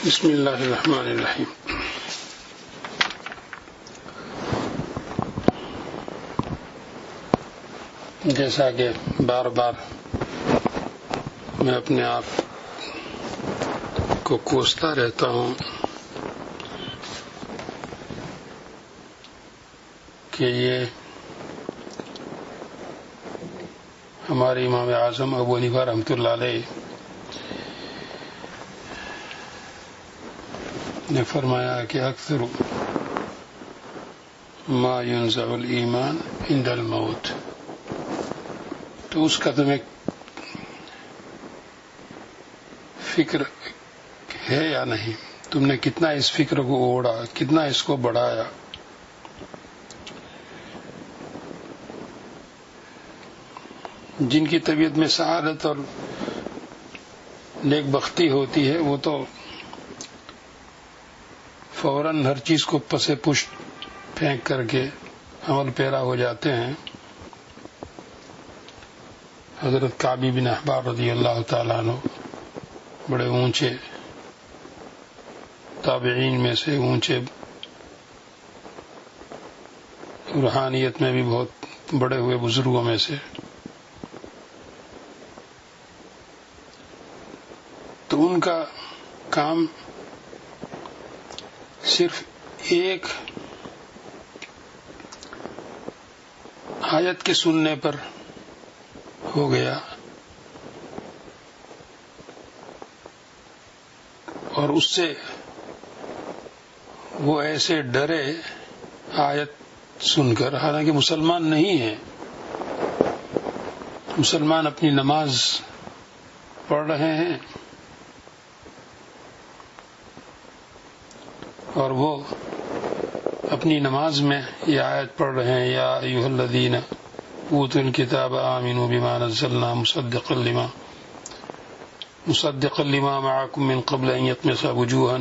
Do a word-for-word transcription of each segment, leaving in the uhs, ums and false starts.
بسم اللہ الرحمن الرحیم. جیسا کہ بار بار میں اپنے آپ کو کوستا رہتا ہوں کہ یہ ہمارے امام اعظم ابو حنیفہ رحمۃ اللہ علیہ نے فرمایا کہ اکثر ما ينزع الایمان عند الموت. تو اس کا تمہیں فکر ہے یا نہیں؟ تم نے کتنا اس فکر کو اوڑھا، کتنا اس کو بڑھایا؟ جن کی طبیعت میں سعادت اور نیک بختی ہوتی ہے وہ تو فوراً ہر چیز کو پسے پشت پھینک کر کے عمل پیرا ہو جاتے ہیں. حضرت کعب بن احبار رضی اللہ تعالیٰ عنہ بڑے اونچے تابعین میں سے، اونچے روحانیت میں بھی بہت بڑے ہوئے بزرگوں میں سے. تو ان کا کام صرف ایک آیت کے سننے پر ہو گیا اور اس سے وہ ایسے ڈرے آیت سن کر، حالانکہ مسلمان نہیں ہیں، مسلمان اپنی نماز پڑھ رہے ہیں اور وہ اپنی نماز میں یہ آیت پڑھ رہے ہیں، یا ایھا الذین اوتوا الکتاب آمنوا بما نزلنا مصدقا لما مصدقا لما معکم من قبل ان یطمس وجوہا،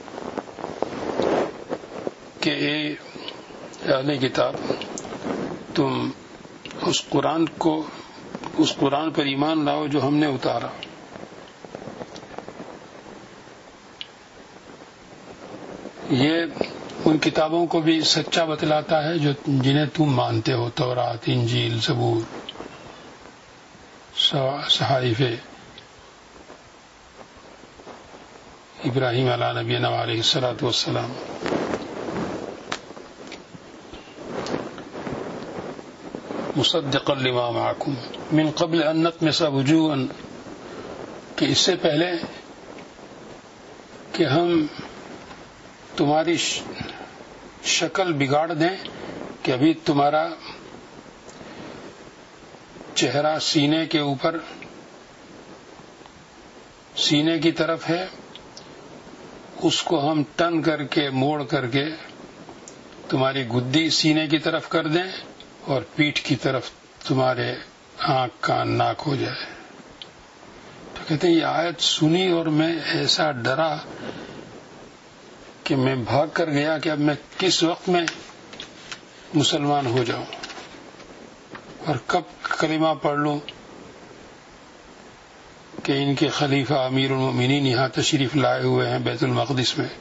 کہ اے اہل کتاب تم اس قرآن کو اس قرآن پر ایمان لاؤ جو ہم نے اتارا. یہ ان کتابوں کو بھی سچا بتلاتا ہے جو جنہیں تم مانتے ہو، تورات، انجیل، زبور، صحائف ابراہیم علیہ نبینا علیہ الصلوۃ والسلام. مصدقا لما معکم من قبل ان نطمس وجوہا، کہ اس سے پہلے کہ ہم تمہاری شکل بگاڑ دیں، کہ ابھی تمہارا چہرہ سینے کے اوپر سینے کی طرف ہے، اس کو ہم ٹن کر کے موڑ کر کے تمہاری گدی سینے کی طرف کر دیں اور پیٹھ کی طرف تمہارے آنکھ کان ناک ہو جائے. تو کہتے ہیں یہ آیت سنی اور میں ایسا ڈرا کہ میں بھاگ کر گیا کہ اب میں کس وقت میں مسلمان ہو جاؤں اور کب کلمہ پڑھ لوں کہ ان کے خلیفہ امیر المؤمنین یہاں تشریف لائے ہوئے ہیں بیت المقدس میں.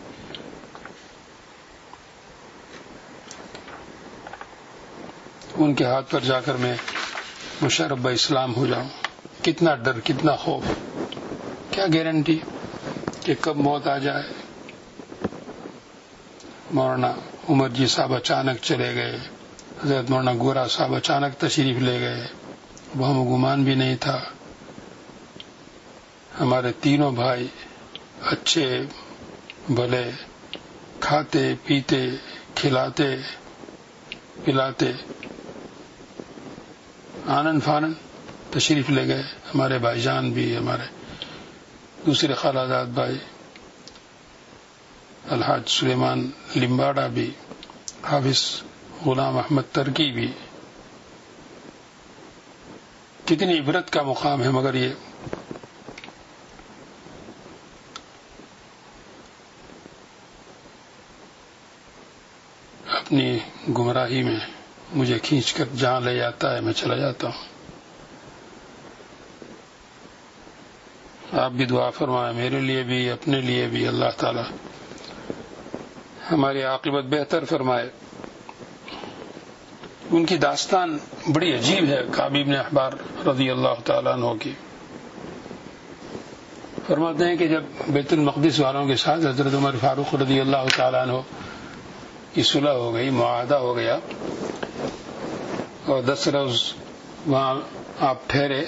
ان کے ہاتھ پر جا کر میں مشرب اسلام ہو جاؤں. کتنا ڈر، کتنا خوف، کیا گارنٹی کہ کب موت آ جائے. مولانا عمر جی صاحب اچانک چلے گئے، حضرت مولانا گورا صاحب اچانک تشریف لے گئے، وہم گمان بھی نہیں تھا. ہمارے تینوں بھائی اچھے بھلے، کھاتے پیتے کھلاتے پلاتے آنن فانن تشریف لے گئے. ہمارے بھائی جان بھی، ہمارے دوسرے خالہ بھائی الحاج سلیمان لمباڑا بھی، حافظ غلام احمد ترکی بھی. کتنی عبرت کا مقام ہے. مگر یہ اپنی گمراہی میں مجھے کھینچ کر جہاں لے جاتا ہے میں چلا جاتا ہوں. آپ بھی دعا فرمائیں میرے لیے بھی، اپنے لیے بھی، اللہ تعالی ہماری عاقبت بہتر فرمائے۔ ان کی داستان بڑی عجیب ہے کعب بن احبار رضی اللہ تعالیٰ عنہ کی۔ فرماتے ہیں کہ جب بیت المقدس والوں کے ساتھ حضرت عمر فاروق رضی اللہ تعالیٰ عنہ کی صلح ہو گئی، معاہدہ ہو گیا، اور دس روز وہاں آپ ٹھہرے،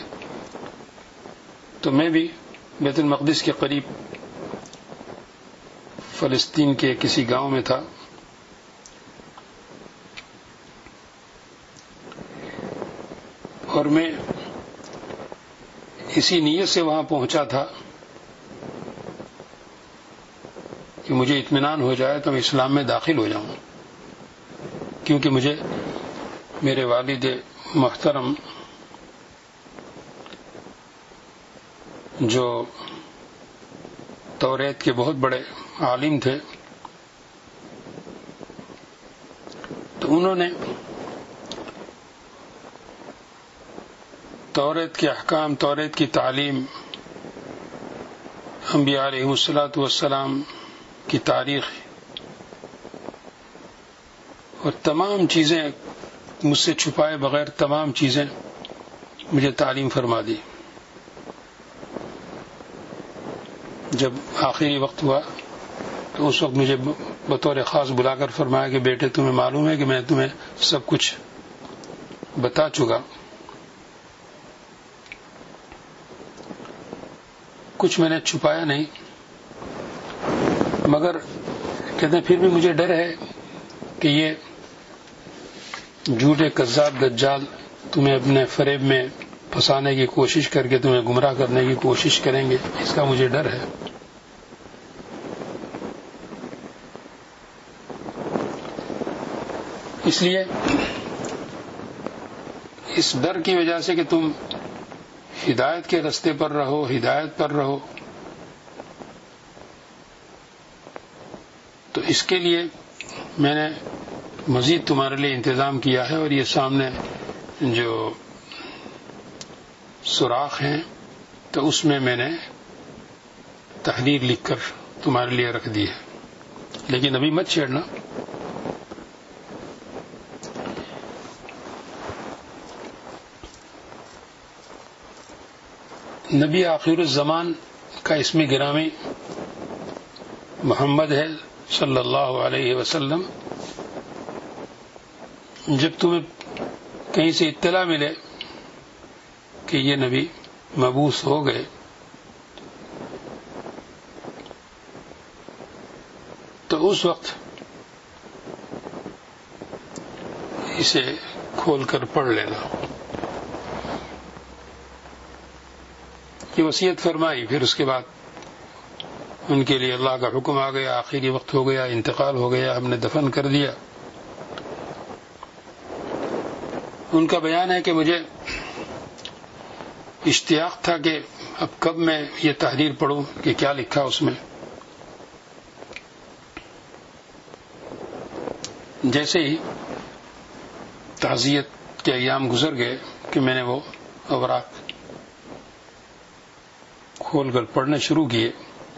تو میں بھی بیت المقدس کے قریب فلسطین کے کسی گاؤں میں تھا۔ اور میں اسی نیت سے وہاں پہنچا تھا کہ مجھے اطمینان ہو جائے تو میں اسلام میں داخل ہو جاؤں، کیونکہ مجھے میرے والد محترم جو توریت کے بہت بڑے عالم تھے، تو انہوں نے توریت کے احکام، توریت کی تعلیم، انبیاء علیہ الصلاۃ والسلام کی تاریخ اور تمام چیزیں مجھ سے چھپائے بغیر تمام چیزیں مجھے تعلیم فرما دی۔ جب آخری وقت ہوا تو اس وقت مجھے بطور خاص بلا کر فرمایا کہ بیٹے تمہیں معلوم ہے کہ میں تمہیں سب کچھ بتا چکا، کچھ میں نے چھپایا نہیں، مگر کہتے ہیں پھر بھی مجھے ڈر ہے کہ یہ جھوٹے کذاب دجال تمہیں اپنے فریب میں پھنسانے کی کوشش کر کے تمہیں گمراہ کرنے کی کوشش کریں گے، اس کا مجھے ڈر ہے۔ اس لیے اس ڈر کی وجہ سے کہ تم ہدایت کے رستے پر رہو، ہدایت پر رہو، تو اس کے لیے میں نے مزید تمہارے لیے انتظام کیا ہے، اور یہ سامنے جو سوراخ ہیں تو اس میں میں نے تحریر لکھ کر تمہارے لیے رکھ دی ہے، لیکن ابھی مت چھیڑنا۔ نبی آخر الزمان کا اسم گرامی محمد ہے صلی اللہ علیہ وسلم۔ جب تمہیں کہیں سے اطلاع ملے کہ یہ نبی مبعوث ہو گئے، تو اس وقت اسے کھول کر پڑھ لینا۔ یہ وصیت فرمائی، پھر اس کے بعد ان کے لیے اللہ کا حکم آ گیا، آخری وقت ہو گیا، انتقال ہو گیا، ہم نے دفن کر دیا۔ ان کا بیان ہے کہ مجھے اشتیاق تھا کہ اب کب میں یہ تحریر پڑھوں کہ کیا لکھا اس میں۔ جیسے ہی تعزیت کے ایام گزر گئے کہ میں نے وہ اوراق کھول کر پڑھنے شروع کیے،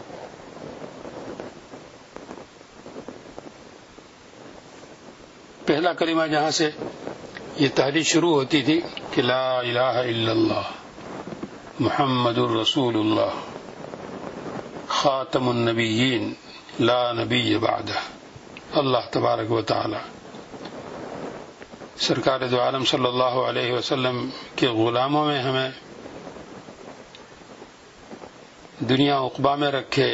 پہلا کلمہ جہاں سے یہ تحریر شروع ہوتی تھی کہ لا الہ الا اللہ محمد الرسول اللہ خاتم النبیین لا نبی بعدہ، اللہ تبارک و تعالی سرکار دو عالم صلی اللہ علیہ وسلم کے غلاموں میں ہمیں دنیا عقبہ میں رکھے،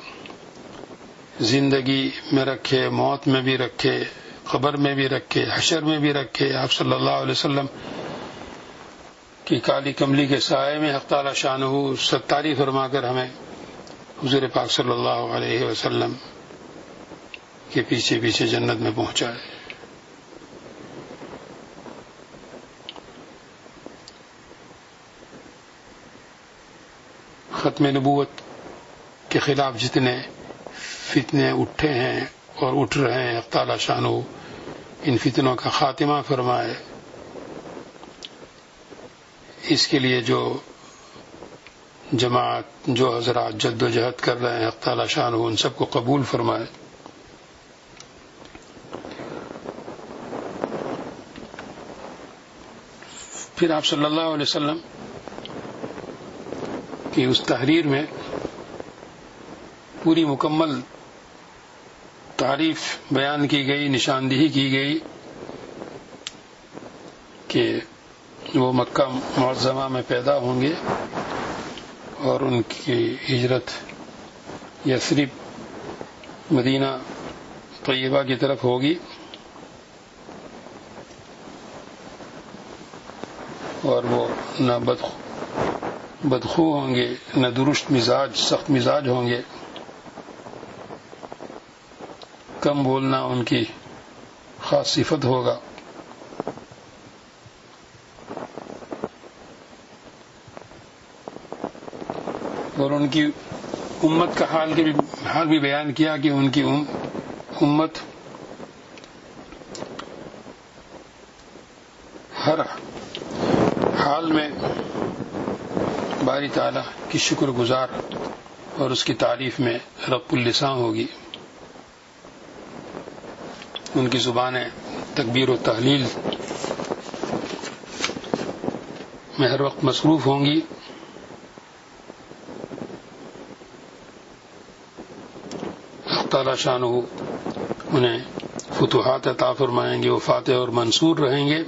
زندگی میں رکھے، موت میں بھی رکھے، قبر میں بھی رکھے، حشر میں بھی رکھے، آپ صلی اللہ علیہ وسلم کی کالی کملی کے سائے میں حق تعالی شانہ ستاری فرما کر ہمیں حضور پاک صلی اللہ علیہ وسلم کے پیچھے پیچھے جنت میں پہنچائے۔ ختم نبوت کے خلاف جتنے فتنے اٹھے ہیں اور اٹھ رہے ہیں، حق تعالی شانہ ان فتنوں کا خاتمہ فرمائے۔ اس کے لیے جو جماعت جو حضرات جد و جہد کر رہے ہیں، حق تعالی شان ان سب کو قبول فرمائے۔ پھر آپ صلی اللہ علیہ وسلم کی اس تحریر میں پوری مکمل تعریف بیان کی گئی، نشاندہی کی گئی کہ وہ مکہ معظمہ میں پیدا ہوں گے اور ان کی ہجرت یثرب مدینہ طیبہ کی طرف ہوگی، اور وہ نہ بدخو ہوں گے، نہ درست مزاج سخت مزاج ہوں گے، کم بولنا ان کی خاص صفت ہوگا، اور ان کی امت کا حال کے بھی حال بھی بیان کیا کہ ان کی امت ہر حال میں باری تعالی کی شکر گزار اور اس کی تعریف میں رب اللسان ہوگی، ان کی زبانیں تکبیر و تحلیل میں ہر وقت مصروف ہوں گی، تعالی شانہ انہیں فتوحات عطا فرمائیں گے، وہ فاتح اور منصور رہیں گے،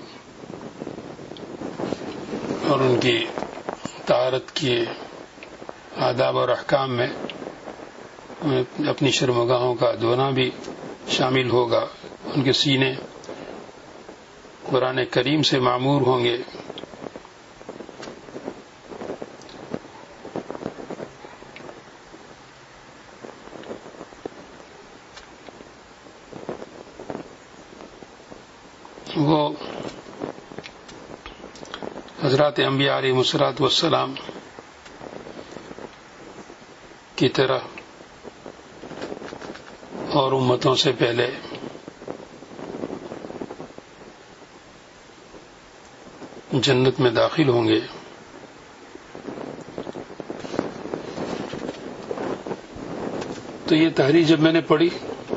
اور ان کی طہارت کے آداب اور احکام میں اپنی شرمگاہوں کا دھونا بھی شامل ہوگا، ان کے سینے قرآن کریم سے معمور ہوں گے، وہ حضرات انبیاء علیہ الصلوۃ والسلام کی طرح اور امتوں سے پہلے جنت میں داخل ہوں گے۔ تو یہ تحریر جب میں نے پڑھی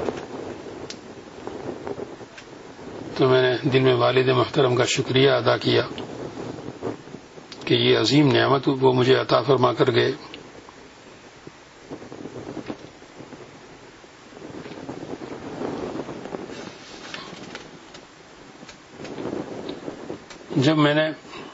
تو میں نے دل میں والد محترم کا شکریہ ادا کیا کہ یہ عظیم نعمت وہ مجھے عطا فرما کر گئے۔ جب میں نے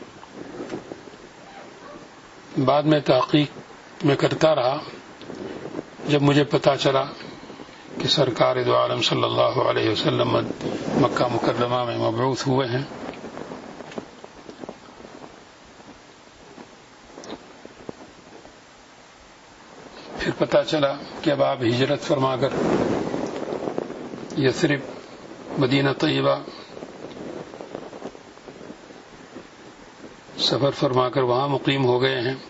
بعد میں تحقیق میں کرتا رہا، جب مجھے پتا چلا کہ سرکار دو عالم صلی اللہ علیہ وسلم مکہ مکرمہ میں مبعوث ہوئے ہیں، پھر پتا چلا کہ اب آپ ہجرت فرما کر یثرب مدینہ طیبہ سفر فرما کر وہاں مقیم ہو گئے ہیں۔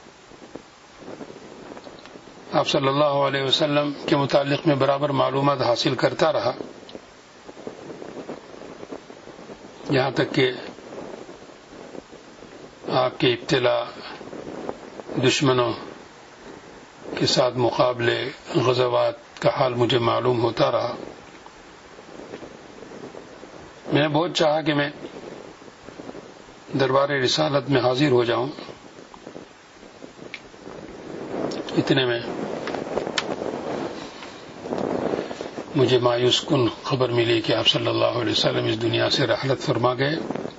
آپ صلی اللہ علیہ وسلم کے متعلق میں برابر معلومات حاصل کرتا رہا، یہاں تک کہ آپ کے ابتلا، دشمنوں کے ساتھ مقابلے، غزوات کا حال مجھے معلوم ہوتا رہا۔ میں نے بہت چاہا کہ میں دربار رسالت میں حاضر ہو جاؤں، اتنے میں مجھے مایوس کن خبر ملی کہ آپ صلی اللہ علیہ وسلم اس دنیا سے رحلت فرما گئے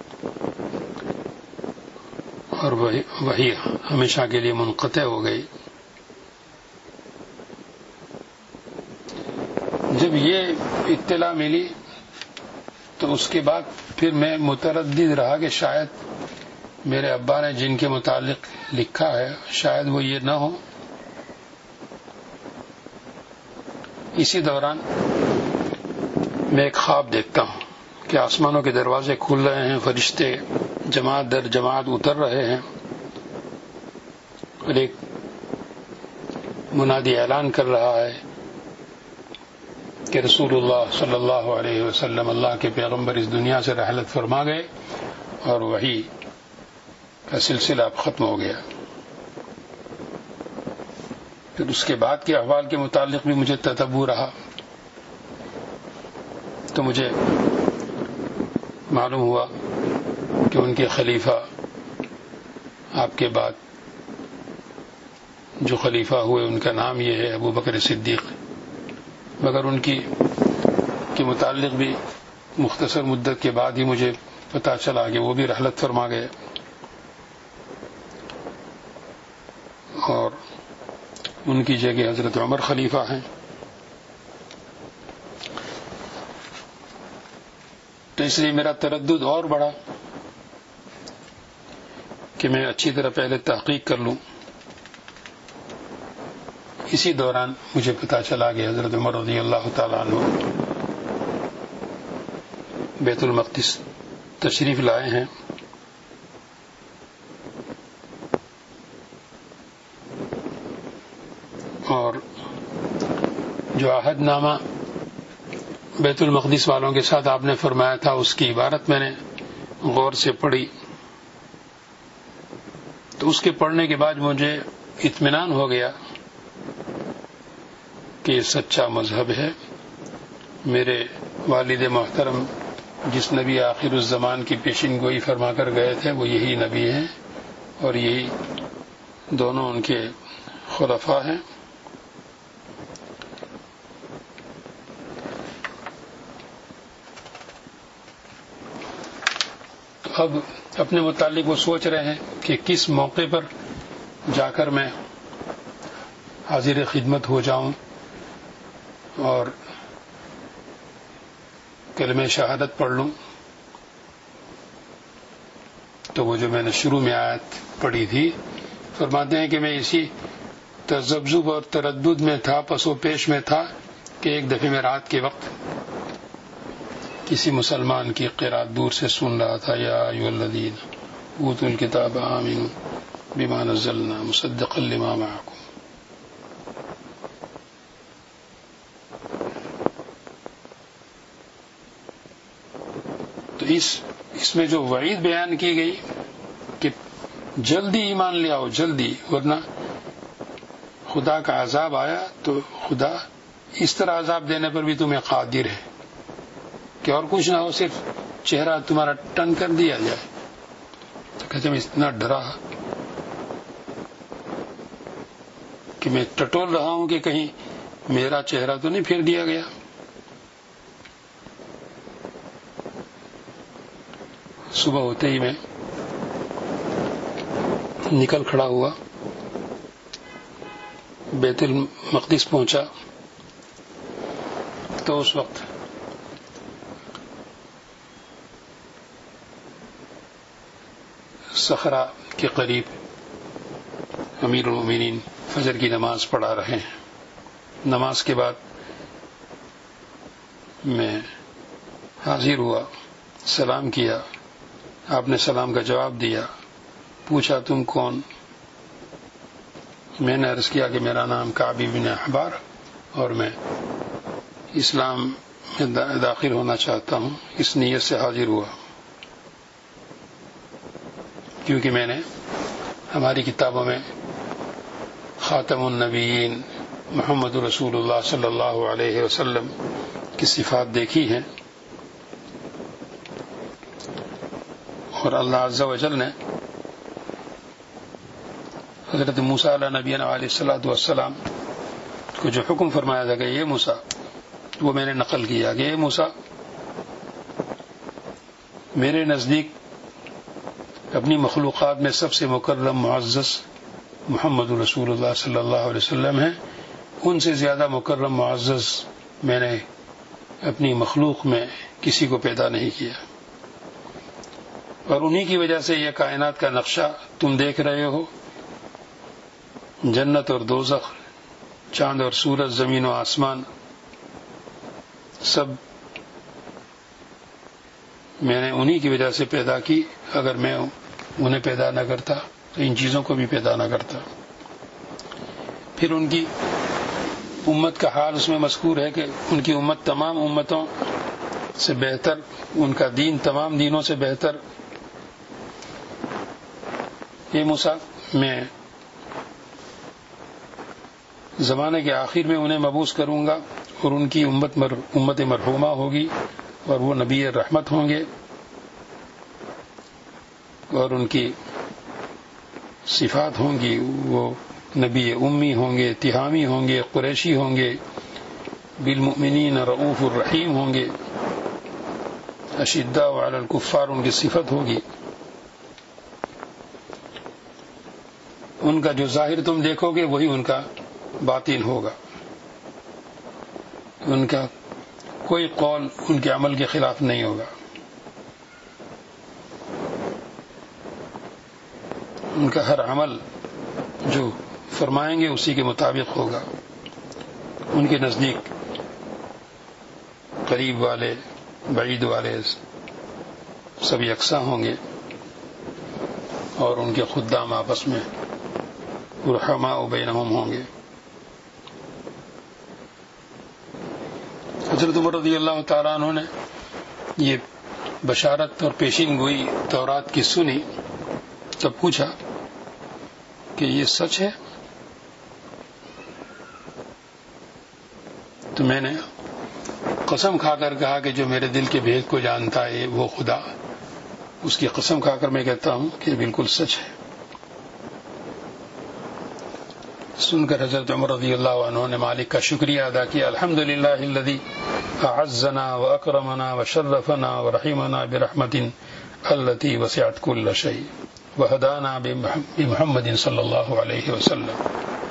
اور وہی وہی ہمیشہ کے لیے منقطع ہو گئی۔ جب یہ اطلاع ملی تو اس کے بعد پھر میں متردد رہا کہ شاید میرے ابا نے جن کے متعلق لکھا ہے شاید وہ یہ نہ ہو۔ اسی دوران میں ایک خواب دیکھتا ہوں کہ آسمانوں کے دروازے کھل رہے ہیں، فرشتے جماعت در جماعت اتر رہے ہیں، اور ایک منادی اعلان کر رہا ہے کہ رسول اللہ صلی اللہ علیہ وسلم اللہ کے پیغمبر اس دنیا سے رحلت فرما گئے اور وحی کا سلسلہ اب ختم ہو گیا۔ پھر اس کے بعد کے احوال کے متعلق بھی مجھے تتبع رہا تو مجھے معلوم ہوا کہ ان کے خلیفہ آپ کے بعد جو خلیفہ ہوئے ان کا نام یہ ہے ابو بکر صدیق، مگر ان کی کے متعلق بھی مختصر مدت کے بعد ہی مجھے پتہ چلا کہ وہ بھی رحلت فرما گئے اور ان کی جگہ حضرت عمر خلیفہ ہیں۔ تو اس لیے میرا تردد اور بڑھا کہ میں اچھی طرح پہلے تحقیق کر لوں۔ اسی دوران مجھے پتہ چلا کہ حضرت عمر رضی اللہ تعالیٰ عنہ بیت المقدس تشریف لائے ہیں اور جو عہد نامہ بیت المقدس والوں کے ساتھ آپ نے فرمایا تھا اس کی عبارت میں نے غور سے پڑھی، تو اس کے پڑھنے کے بعد مجھے اطمینان ہو گیا کہ یہ سچا مذہب ہے۔ میرے والد محترم جس نبی آخر الزمان کی پیشین گوئی فرما کر گئے تھے وہ یہی نبی ہیں اور یہی دونوں ان کے خلفاء ہیں۔ تو اب اپنے متعلق وہ سوچ رہے ہیں کہ کس موقع پر جا کر میں حاضر خدمت ہو جاؤں اور کلمہ شہادت پڑھ لوں۔ تو وہ جو میں نے شروع میں آیت پڑھی تھی، فرماتے ہیں کہ میں اسی تذبذب اور تردد میں تھا، پس و پیش میں تھا کہ ایک دفعہ میں رات کے وقت کسی مسلمان کی قرات دور سے سن رہا تھا، یا ایھا الذین اوتوا الکتاب آمنوا بما نزلنا مصدقا لما معکم۔ تو اس اس میں جو وعید بیان کی گئی کہ جلدی ایمان لے آؤ، جلدی، ورنہ خدا کا عذاب آیا تو خدا اس طرح عذاب دینے پر بھی تمہیں قادر ہے کہ اور کچھ نہ ہو، صرف چہرہ تمہارا ٹن کر دیا جائے۔ تو کہتے میں اتنا ڈرا کہ میں ٹٹول رہا ہوں کہ کہیں میرا چہرہ تو نہیں پھیر دیا گیا۔ صبح ہوتے ہی میں نکل کھڑا ہوا، بیت المقدس پہنچا تو اس وقت صخرہ کے قریب امیر المومنین فجر کی نماز پڑھا رہے ہیں۔ نماز کے بعد میں حاضر ہوا، سلام کیا، آپ نے سلام کا جواب دیا، پوچھا تم کون؟ میں نے عرض کیا کہ میرا نام کعب بن احبار اور میں اسلام میں داخل ہونا چاہتا ہوں، اس نیت سے حاضر ہوا کیونکہ میں نے ہماری کتابوں میں خاتم النبیین محمد رسول اللہ صلی اللہ علیہ وسلم کی صفات دیکھی ہیں، اور اللہ عز و جل نے حضرت موسیٰ علیہ نبینا علیہ الصلوۃ والسلام کو جو حکم فرمایا تھا کہ یہ موسیٰ، وہ میں نے نقل کیا کہ یہ موسیٰ میرے نزدیک اپنی مخلوقات میں سب سے مکرم معزز محمد رسول اللہ صلی اللہ علیہ وسلم ہیں، ان سے زیادہ مکرم معزز میں نے اپنی مخلوق میں کسی کو پیدا نہیں کیا، اور انہی کی وجہ سے یہ کائنات کا نقشہ تم دیکھ رہے ہو، جنت اور دوزخ، چاند اور سورج، زمین و آسمان، سب میں نے انہی کی وجہ سے پیدا کی۔ اگر میں انہیں پیدا نہ کرتا تو ان چیزوں کو بھی پیدا نہ کرتا۔ پھر ان کی امت کا حال اس میں مذکور ہے کہ ان کی امت تمام امتوں سے بہتر، ان کا دین تمام دینوں سے بہتر۔ یہ موسیٰ میں زمانے کے آخر میں انہیں مبعوث کروں گا اور ان کی امت مر امت مرحومہ ہوگی اور وہ نبی رحمت ہوں گے اور ان کی صفات ہوں گی، وہ نبی امی ہوں گے، تہامی ہوں گے، قریشی ہوں گے، بالمؤمنین رؤوف الرحیم ہوں گے، اشداء علی الکفار ان کی صفت ہوگی۔ ان کا جو ظاہر تم دیکھو گے وہی ان کا باطن ہوگا، ان کا کوئی قول ان کے عمل کے خلاف نہیں ہوگا، ان کا ہر عمل جو فرمائیں گے اسی کے مطابق ہوگا۔ ان کے نزدیک قریب والے بعید والے سب یکساں ہوں گے اور ان کے خدام آپس میں رحماء بینہم ہوں گے۔ حضرت عمر رضی اللہ تعالیٰ عنہ نے یہ بشارت اور پیشین گوئی تورات کی سنی، تب پوچھا کہ یہ سچ ہے؟ تو میں نے قسم کھا کر کہا کہ جو میرے دل کے بھید کو جانتا ہے وہ خدا، اس کی قسم کھا کر میں کہتا ہوں کہ بالکل سچ ہے۔ سن کر حضرت عمر رضی اللہ عنہ نے مالک کا شکریہ ادا کیا، الحمدللہ الذی اعزنا واکرمنا وشرفنا ورحمنا برحمت التي وسعت كل شيء وهدانا بمحمد صلی اللہ علیہ وسلم۔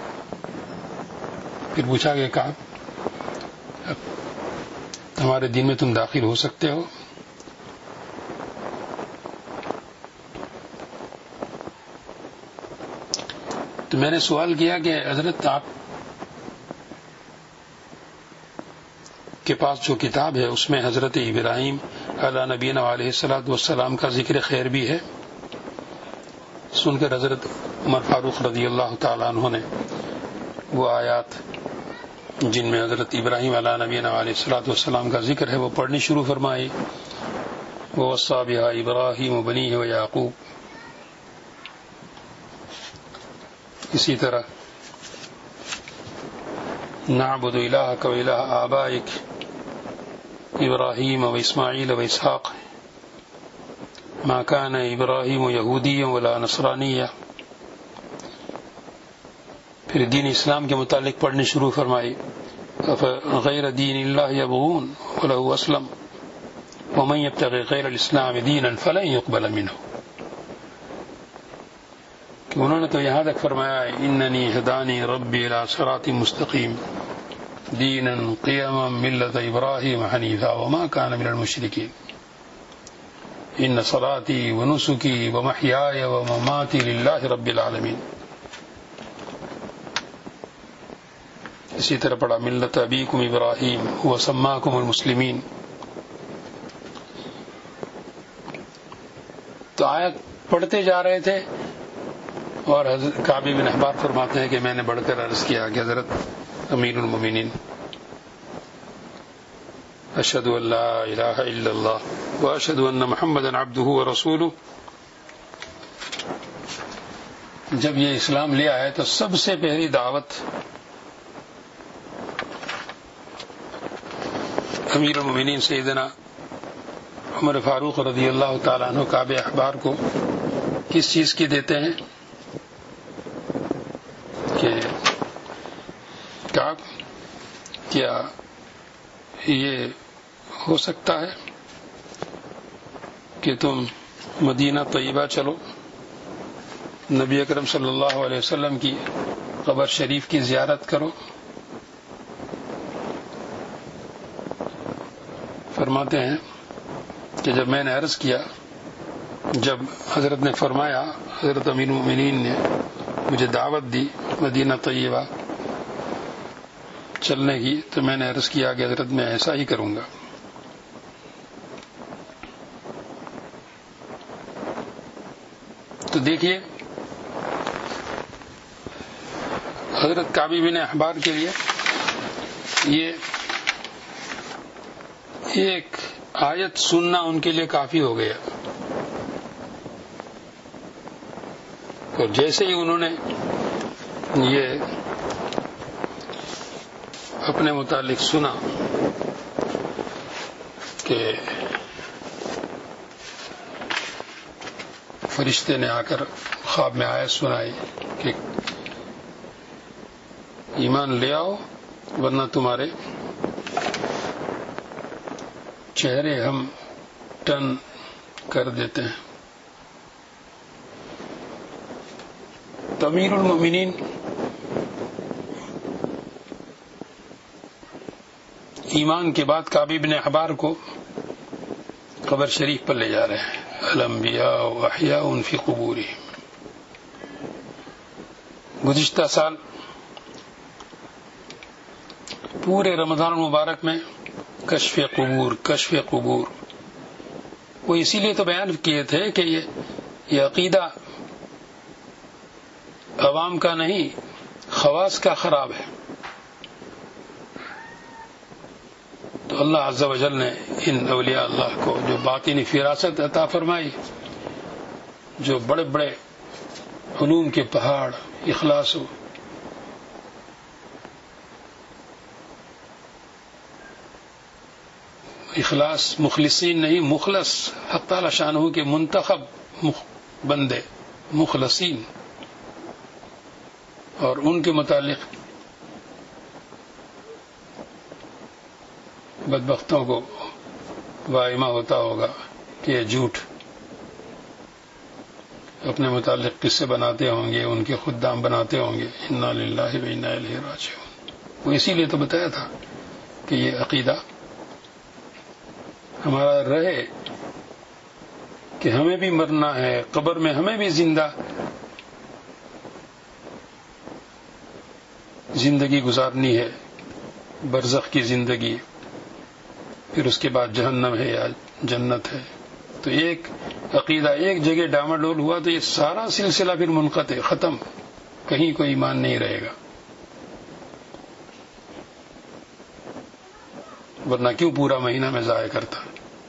پھر پوچھا کہ کعب ہمارے دین میں تم داخل ہو سکتے ہو؟ تو میں نے سوال کیا کہ حضرت آپ کے پاس جو کتاب ہے اس میں حضرت ابراہیم علی نبینا علیہ الصلوۃ والسلام کا ذکر خیر بھی ہے؟ سن کر حضرت عمر فاروق رضی اللہ تعالیٰ عنہ نے وہ آیات جن میں حضرت ابراہیم علی نبینا علیہ الصلوۃ والسلام کا ذکر ہے وہ پڑھنی شروع فرمائی، ووصى بها ابراہیم بنیہ ویعقوب۔ اسی طرح نعبد الہک والہ آبائک ابراہیم و اسماعیل و اسحاق ما کان ابراہیم یہودیا ولا نصرانیہ۔ پھر دین اسلام کے متعلق پڑھنی شروع فرمائی، غیر دین اللہ یبغون ولہ اسلم ومن یبتغی غیر الاسلام دینا فلن یقبل منہ۔ کہ انہوں نے تو یہاں تک فرمایا اننی ہدانی ربی الی صراط مستقیم دینا قیما ملت ابراہیم حنیفا وما کان من المشرکین ان صلاتی ونسکی ومحیای ومماتی للہ رب العالمین۔ اسی طرح پڑھا ملت ابیکم ابراہیم وسماکم المسلمین۔ تو آیت پڑھتے جا رہے تھے اور حضرت کعب بن احبار فرماتے ہیں کہ میں نے بڑھ کر عرض کیا کہ حضرت امیر المومنین اشہد ان لا الہ الا اللہ واشہد ان محمدا عبدہ ورسولہ۔ جب یہ اسلام لے آئے تو سب سے پہلی دعوت امیر المومنین سیدنا عمر فاروق رضی اللہ تعالیٰ عنہ کعب احبار کو کس چیز کی دیتے ہیں کہ کعب کیا یہ ہو سکتا ہے کہ تم مدینہ طیبہ چلو، نبی اکرم صلی اللہ علیہ وسلم کی قبر شریف کی زیارت کرو؟ فرماتے ہیں کہ جب میں نے عرض کیا، جب حضرت نے فرمایا، حضرت امیر المومنین نے مجھے دعوت دی مدینہ طیبہ چلنے کی، تو میں نے عرض کیا کہ حضرت میں ایسا ہی کروں گا۔ تو دیکھیے حضرت کعب بن احبار کے لیے یہ ایک آیت سننا ان کے لیے کافی ہو گیا، اور جیسے ہی انہوں نے یہ اپنے متعلق سنا کہ فرشتے نے آ کر خواب میں آیت سنائی کہ ایمان لے آؤ ورنہ تمہارے چہرے ہم ٹن کر دیتے ہیں. امیر المومنین ایمان کے بعد کعب بن احبار کو قبر شریف پر لے جا رہے ہیں. الانبیاء احیاء فی قبورہم. گزشتہ سال پورے رمضان المبارک میں کشف قبور کشف قبور وہ اسی لیے تو بیان کیے تھے کہ یہ یہ عقیدہ عوام کا نہیں خواص کا خراب ہے. تو اللہ عز و جل نے ان اولیاء اللہ کو جو باطنی فراست عطا فرمائی، جو بڑے بڑے علوم کے پہاڑ اخلاص ہو اخلاص مخلصین نہیں مخلص حق تعالی شانہ کے منتخب بندے مخلصین، اور ان کے متعلق بدبختوں کو واہمہ ہوتا ہوگا کہ یہ جھوٹ اپنے متعلق قصے بناتے ہوں گے، ان کے خدام بناتے ہوں گے. انا للہ و انا الیہ راجعون. وہ اسی لیے تو بتایا تھا کہ یہ عقیدہ ہمارا رہے کہ ہمیں بھی مرنا ہے، قبر میں ہمیں بھی زندہ زندگی گزارنی ہے، برزخ کی زندگی، پھر اس کے بعد جہنم ہے یا جنت ہے. تو ایک عقیدہ ایک جگہ ڈاماڈول ہوا تو یہ سارا سلسلہ پھر منقطع ختم، کہیں کوئی ایمان نہیں رہے گا. ورنہ کیوں پورا مہینہ میں ضائع کرتا.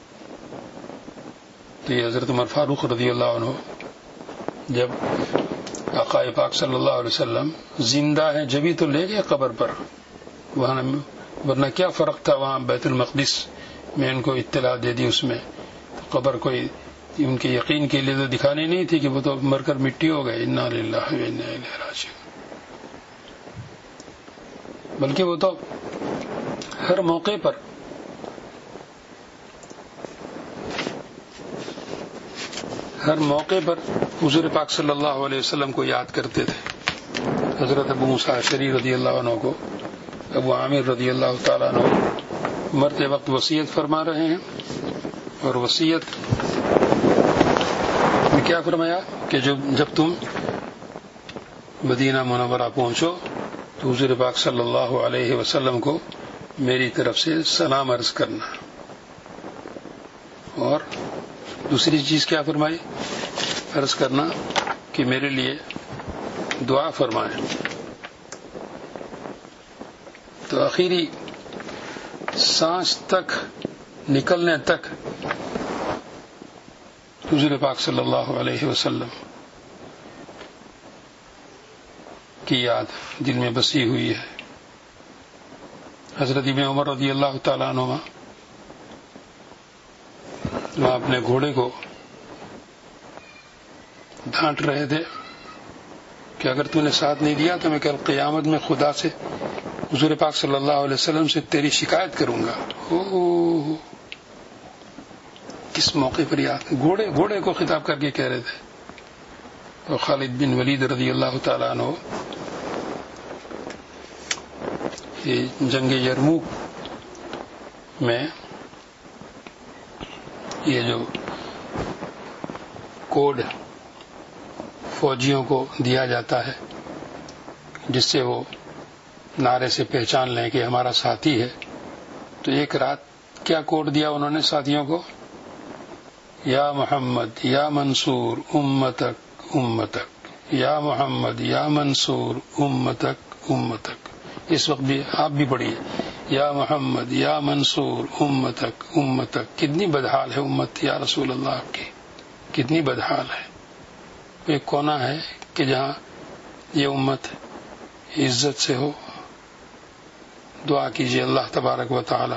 تو یہ حضرت عمر فاروق رضی اللہ عنہ جب آقا پاک صلی اللہ علیہ وسلم زندہ ہیں جبھی تو لے گئے قبر پر، وہاں ورنہ کیا فرق تھا وہاں بیت المقدس میں ان کو اطلاع دے دی. اس میں قبر کوئی ان کے یقین کے لیے تو دکھانی نہیں تھی کہ وہ تو مر کر مٹی ہو گئے. انا للہ و انا الیہ راجعون. بلکہ وہ تو ہر موقع پر ہر موقع پر حضور پاک صلی اللہ علیہ وسلم کو یاد کرتے تھے. حضرت ابو موسیٰ اشعری رضی اللہ عنہ کو ابو عامر رضی اللہ تعالیٰ عنہ مرتے وقت وصیت فرما رہے ہیں، اور وصیت میں کیا فرمایا کہ جب جب تم مدینہ منورہ پہنچو تو حضور پاک صلی اللہ علیہ وسلم کو میری طرف سے سلام عرض کرنا. اور دوسری چیز کیا فرمائی؟ عرض کرنا کہ میرے لیے دعا فرمائیں. تو آخری سانس تک نکلنے تک حضور پاک صلی اللہ علیہ وسلم کی یاد دل میں بسی ہوئی ہے. حضرت ابن عمر رضی اللہ تعالیٰ عنہما وہاں اپنے گھوڑے کو ڈانٹ رہے تھے کہ اگر تو نے ساتھ نہیں دیا تو میں کل قیامت میں خدا سے حضور پاک صلی اللہ علیہ وسلم سے تیری شکایت کروں گا. او کس موقع پر یاد گھوڑے گھوڑے کو خطاب کر کے کہہ رہے تھے. اور خالد بن ولید رضی اللہ تعالیٰ عنہ یہ جنگ یرموک میں یہ جو کوڈ فوجیوں کو دیا جاتا ہے جس سے وہ نعرے سے پہچان لیں کہ ہمارا ساتھی ہے، تو ایک رات کیا کوڈ دیا انہوں نے ساتھیوں کو؟ یا محمد یا منصور امتک امتک، یا محمد یا منصور امتک امتک. اس وقت بھی آپ بھی پڑھیے یا محمد یا منصور امتک امتک. کتنی بدحال ہے امت یا رسول اللہ آپ کی، کتنی بدحال ہے. ایک کونا ہے کہ جہاں یہ امت عزت سے ہو، دعا کیجیے اللہ تبارک و تعالی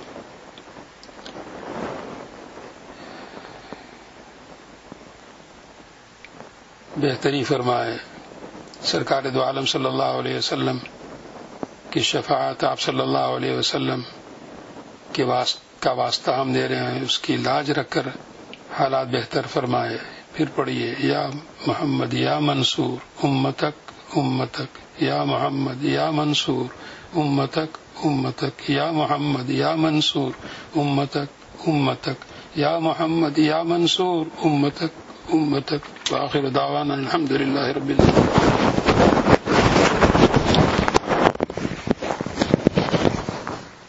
بہتری فرمائے. سرکار دو عالم صلی اللہ علیہ وسلم کی شفاعت آپ صلی اللہ علیہ وسلم کے کا واسطہ ہم دے رہے ہیں، اس کی لاج رکھ کر حالات بہتر فرمائے. پھر پڑھیے یا محمد یا منصور امتک امتک یا محمد یا منصور امتک امتک یا محمد یا منصور امتک امتک یا محمد یا منصور امتک امتک. وآخر دعوانا الحمد للہ رب العالمین.